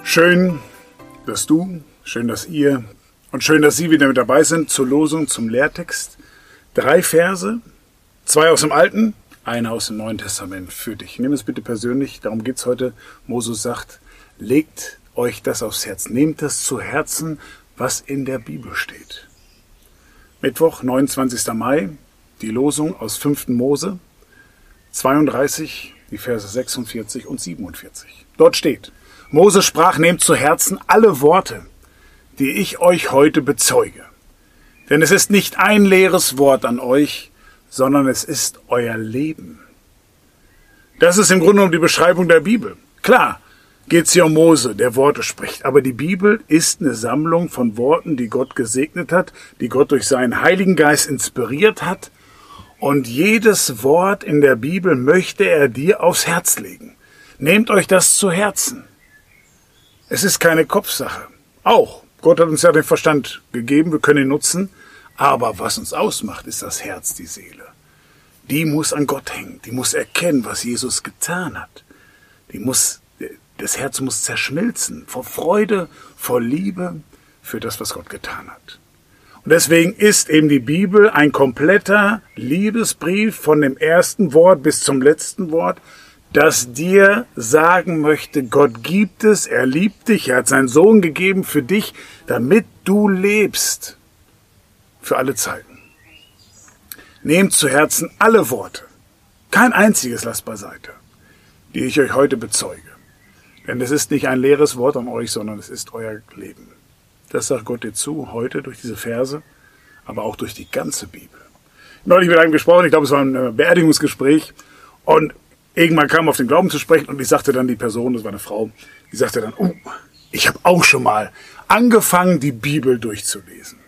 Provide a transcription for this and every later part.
Schön, dass ihr und schön, dass Sie wieder mit dabei sind zur Losung, zum Lehrtext. 3 Verse, 2 aus dem Alten, einer aus dem Neuen Testament für dich. Nimm es bitte persönlich, darum geht's heute. Moses sagt, legt euch das aufs Herz, nehmt das zu Herzen, was in der Bibel steht. Mittwoch, 29. Mai, die Losung aus 5. Mose 32, die Verse 46 und 47. Dort steht: Mose sprach, nehmt zu Herzen alle Worte, die ich euch heute bezeuge. Denn es ist nicht ein leeres Wort an euch, sondern es ist euer Leben. Das ist im Grunde genommen die Beschreibung der Bibel. Klar geht es hier um Mose, der Worte spricht, aber die Bibel ist eine Sammlung von Worten, die Gott gesegnet hat, die Gott durch seinen Heiligen Geist inspiriert hat. Und jedes Wort in der Bibel möchte er dir aufs Herz legen. Nehmt euch das zu Herzen. Es ist keine Kopfsache. Auch, Gott hat uns ja den Verstand gegeben, wir können ihn nutzen. Aber was uns ausmacht, ist das Herz, die Seele. Die muss an Gott hängen. Die muss erkennen, was Jesus getan hat. Das Herz muss zerschmilzen vor Freude, vor Liebe für das, was Gott getan hat. Und deswegen ist eben die Bibel ein kompletter Liebesbrief von dem ersten Wort bis zum letzten Wort, das dir sagen möchte, Gott gibt es, er liebt dich, er hat seinen Sohn gegeben für dich, damit du lebst für alle Zeiten. Nehmt zu Herzen alle Worte, kein einziges lasst beiseite, die ich euch heute bezeuge. Denn es ist nicht ein leeres Wort an euch, sondern es ist euer Leben. Das sagt Gott dir zu, heute durch diese Verse, aber auch durch die ganze Bibel. Neulich mit einem gesprochen, ich glaube, es war ein Beerdigungsgespräch, und irgendwann kam auf den Glauben zu sprechen, und ich sagte dann die Person, das war eine Frau, die sagte dann, ich habe auch schon mal angefangen, die Bibel durchzulesen.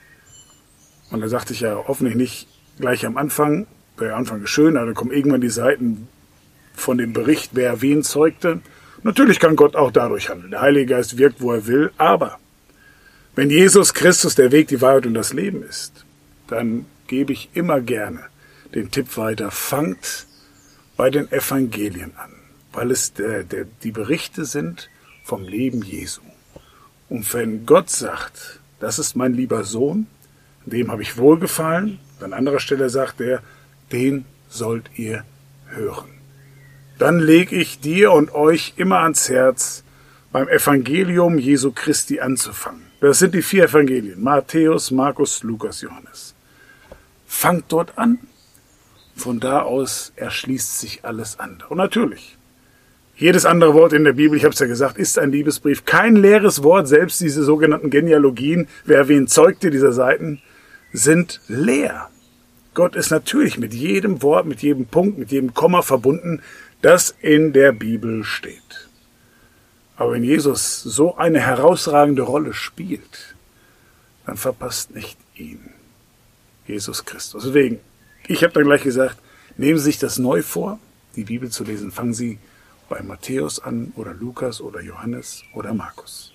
Und da sagte ich ja hoffentlich nicht gleich am Anfang, der Anfang ist schön, aber dann kommen irgendwann die Seiten von dem Bericht, wer wen zeugte. Natürlich kann Gott auch dadurch handeln. Der Heilige Geist wirkt, wo er will, aber wenn Jesus Christus der Weg, die Wahrheit und das Leben ist, dann gebe ich immer gerne den Tipp weiter, fangt bei den Evangelien an, weil es die Berichte sind vom Leben Jesu. Und wenn Gott sagt, das ist mein lieber Sohn, dem habe ich wohlgefallen, an anderer Stelle sagt er, den sollt ihr hören. Dann lege ich dir und euch immer ans Herz, beim Evangelium Jesu Christi anzufangen. Das sind die 4 Evangelien, Matthäus, Markus, Lukas, Johannes. Fangt dort an. Von da aus erschließt sich alles andere. Und natürlich, jedes andere Wort in der Bibel, ich habe es ja gesagt, ist ein Liebesbrief. Kein leeres Wort, selbst diese sogenannten Genealogien, wer wen zeugte dieser Seiten, sind leer. Gott ist natürlich mit jedem Wort, mit jedem Punkt, mit jedem Komma verbunden, das in der Bibel steht. Aber wenn Jesus so eine herausragende Rolle spielt, dann verpasst nicht ihn, Jesus Christus. Deswegen, ich habe dann gleich gesagt, nehmen Sie sich das neu vor, die Bibel zu lesen. Fangen Sie bei Matthäus an oder Lukas oder Johannes oder Markus.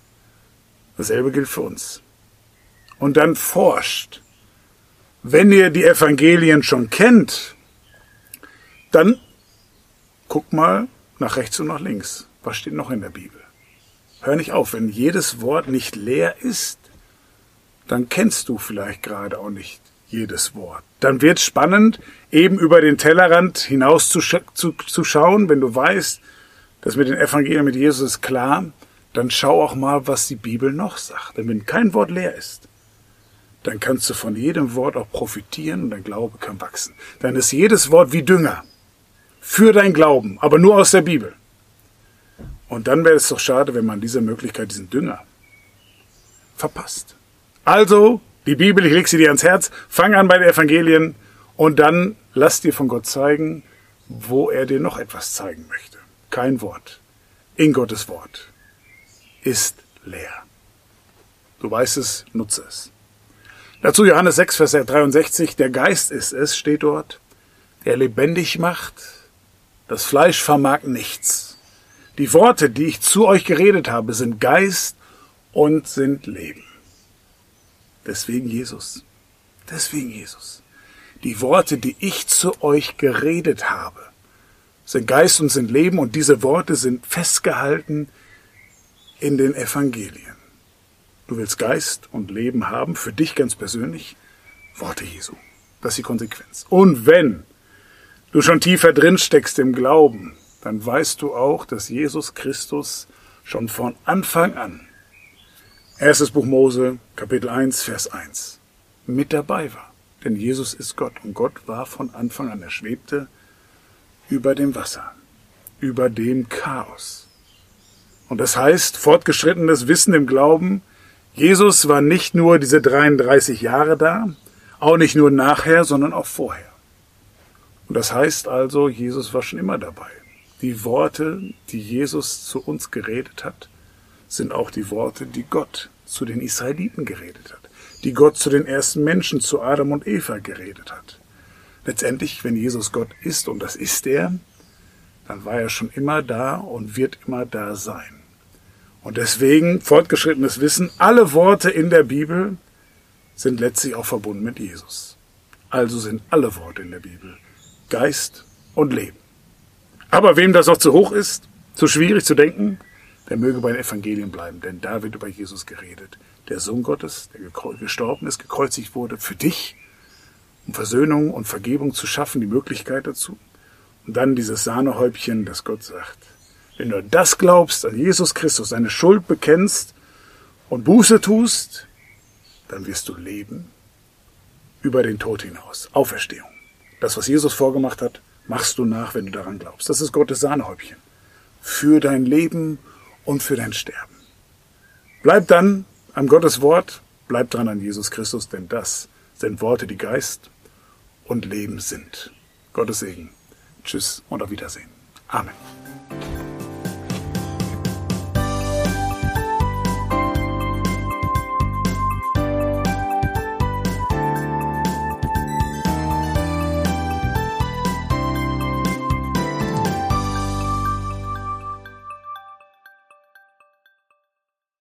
Dasselbe gilt für uns. Und dann forscht. Wenn ihr die Evangelien schon kennt, dann guck mal nach rechts und nach links. Was steht noch in der Bibel? Hör nicht auf, wenn jedes Wort nicht leer ist, dann kennst du vielleicht gerade auch nicht jedes Wort. Dann wird es spannend, eben über den Tellerrand hinaus zu schauen. Wenn du weißt, das mit den Evangelien mit Jesus ist klar, dann schau auch mal, was die Bibel noch sagt. Denn wenn kein Wort leer ist, dann kannst du von jedem Wort auch profitieren und dein Glaube kann wachsen. Dann ist jedes Wort wie Dünger für dein Glauben, aber nur aus der Bibel. Und dann wäre es doch schade, wenn man diese Möglichkeit, diesen Dünger, verpasst. Also, die Bibel, ich lege sie dir ans Herz, fang an bei den Evangelien und dann lass dir von Gott zeigen, wo er dir noch etwas zeigen möchte. Kein Wort in Gottes Wort ist leer. Du weißt es, nutze es. Dazu Johannes 6, Vers 63, der Geist ist es, steht dort, der lebendig macht, das Fleisch vermag nichts. Die Worte, die ich zu euch geredet habe, sind Geist und sind Leben. Deswegen Jesus. Deswegen Jesus. Die Worte, die ich zu euch geredet habe, sind Geist und sind Leben, und diese Worte sind festgehalten in den Evangelien. Du willst Geist und Leben haben, für dich ganz persönlich, Worte Jesu. Das ist die Konsequenz. Und wenn du schon tiefer drin steckst im Glauben, dann weißt du auch, dass Jesus Christus schon von Anfang an, 1. Buch Mose, Kapitel 1, Vers 1, mit dabei war. Denn Jesus ist Gott und Gott war von Anfang an. Er schwebte über dem Wasser, über dem Chaos. Und das heißt, fortgeschrittenes Wissen im Glauben, Jesus war nicht nur diese 33 Jahre da, auch nicht nur nachher, sondern auch vorher. Und das heißt also, Jesus war schon immer dabei. Die Worte, die Jesus zu uns geredet hat, sind auch die Worte, die Gott zu den Israeliten geredet hat, die Gott zu den ersten Menschen, zu Adam und Eva geredet hat. Letztendlich, wenn Jesus Gott ist, und das ist er, dann war er schon immer da und wird immer da sein. Und deswegen, fortgeschrittenes Wissen, alle Worte in der Bibel sind letztlich auch verbunden mit Jesus. Also sind alle Worte in der Bibel Geist und Leben. Aber wem das noch zu hoch ist, zu schwierig zu denken, der möge bei den Evangelien bleiben, denn da wird über Jesus geredet. Der Sohn Gottes, der gestorben ist, gekreuzigt wurde, für dich, um Versöhnung und Vergebung zu schaffen, die Möglichkeit dazu. Und dann dieses Sahnehäubchen, das Gott sagt. Wenn du das glaubst, an Jesus Christus, deine Schuld bekennst und Buße tust, dann wirst du leben über den Tod hinaus. Auferstehung. Das, was Jesus vorgemacht hat, machst du nach, wenn du daran glaubst. Das ist Gottes Sahnehäubchen. Für dein Leben und für dein Sterben. Bleib dann am Gottes Wort, bleib dran an Jesus Christus, denn das sind Worte, die Geist und Leben sind. Gottes Segen. Tschüss und auf Wiedersehen. Amen.